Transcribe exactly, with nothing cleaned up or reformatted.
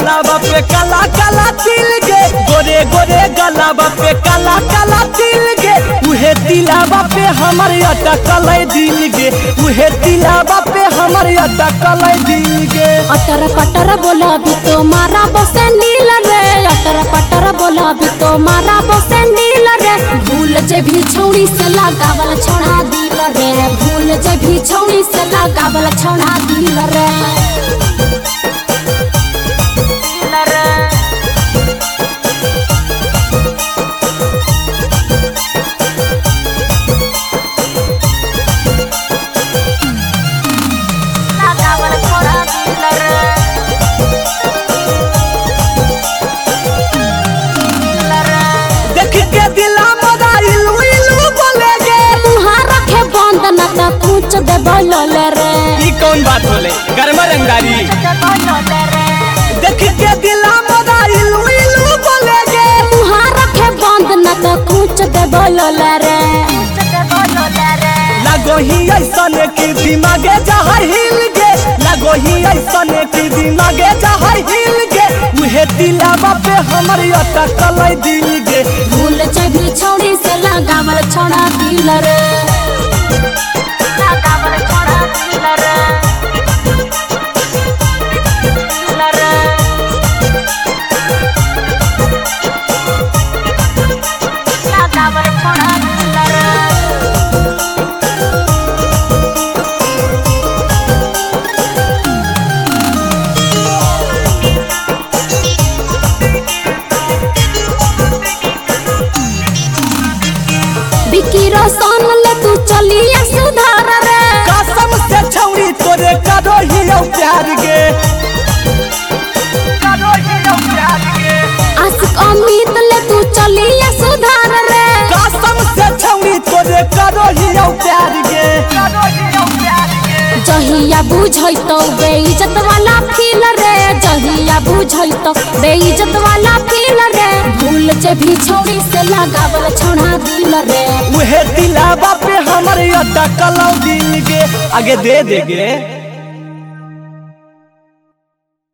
गलाबा पे काला काला तिल गे गोरे गोरे गलाबा पे काला काला तिल गे उहे तिलाबा पे हमर अटकल दिल गे उहे तिलाबा पे हमर अटकल दिल गे। अटर पटर बोला भी तो मारा बसे नील रे अटर पटर बोला भी तो मारा बसे नील रे भूल जे भी छौड़ी से लगावल छोड़ा दिल रे भूल जे भी छौड़ी से लगावल छोड़ा दिल रे। पूछ दे बोले रे ई कौन बात होले गरमा रंगारी देख के दिला मोदाइल इलू बोले गे मुहार रखे बंद न त पूछ दे बोले रे लगो ही ऐसन की दिमागे जहर हिल गे लगो ही ऐसन की दिमागे जहर हिल गे उहे दिलावा पे हमर अटकल दिल गे भूल जे भी छौड़ी से लगावल छोड़ा दिल रे बिकी रोशन ले तू चलिए सुधार रे कसम से छौरी तोरे करो ही प्यार गे करो ही प्यार गे आशिक अमित ले तू चलिए सुधार रे कसम से छौरी तोरे करो ही प्यार गे करो ही प्यार गे जहिया बुझै तो बेइज्जत वाला फील रे जहिया बुझै तो बेइज्जत वाला फील रे भूल जे भी छौरी से लगावल छोड़ा दिल रे उहे दिलावा पे हमर अटकल दिल गे आगे दे दे गे।